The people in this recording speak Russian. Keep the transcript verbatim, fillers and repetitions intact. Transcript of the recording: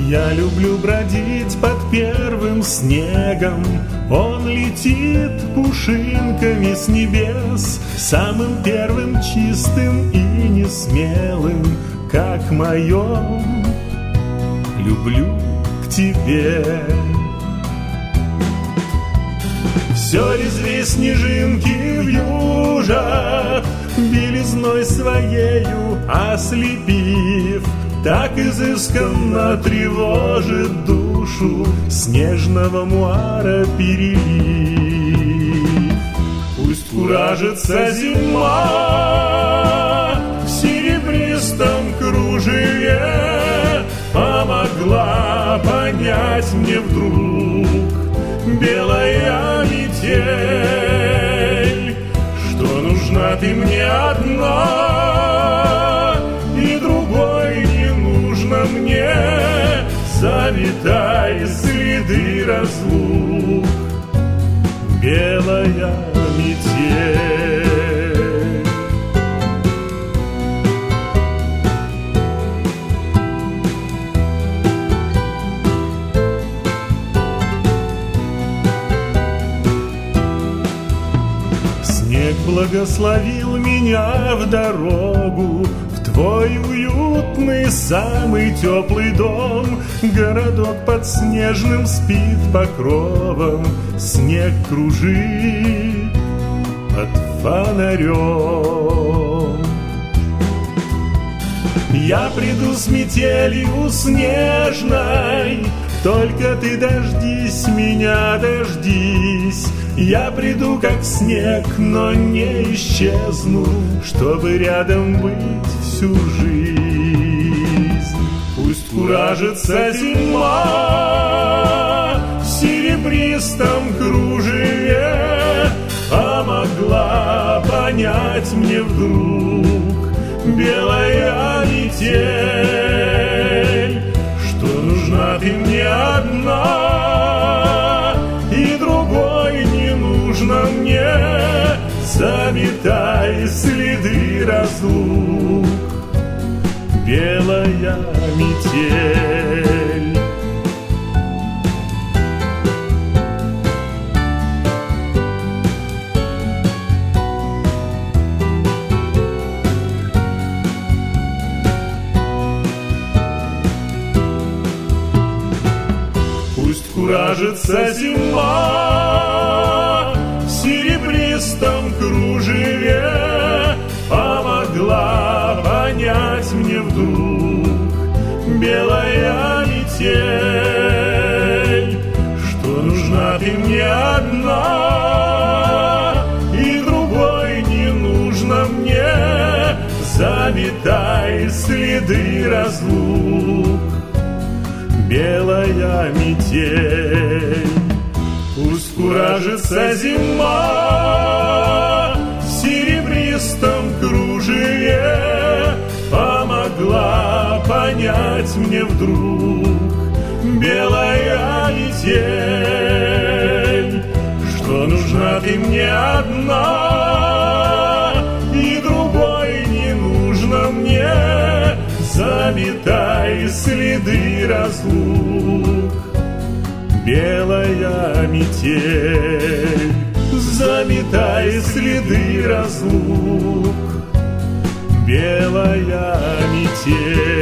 Я люблю бродить под первым снегом, он летит пушинками с небес, самым первым чистым и несмелым, как мое, люблю к тебе. Все резвей снежинки вьюжат, белизной своею ослепив, так изысканно тревожит душу снежного муара перелив. Пусть куражится зима в серебристом кружеве, помогла понять мне вдруг белая метель, что нужна ты мне одна, и другой не нужно мне. Заметай следы разлук, белая метель. Снег благословил меня в дорогу в твой уютный, самый теплый дом. Городок под снежным спит покровом, снег кружит под фонарем. Я приду с метелью снежной, только ты дождись меня, дождись. Я приду как снег, но не исчезну, чтобы рядом быть всю жизнь. Пусть куражится зима в серебристом кружеве, помогла понять мне вдруг белая метель, что нужна ты мне одна, и другой не нужно мне. Заметай следы разлук, белая метель. Пусть куражится зима в серебристом кружеве, помогла понять мне вдруг белая метель, что нужна ты мне одна, и другой не нужно мне. Заметай следы разлук, белая метель. Пусть куражится зима в серебристом кружеве, помогла понять мне вдруг белая метель, что нужна ты мне одна, и другой не нужно мне. Заметай следы разлук, белая метель. Заметай следы разлук, белая метель.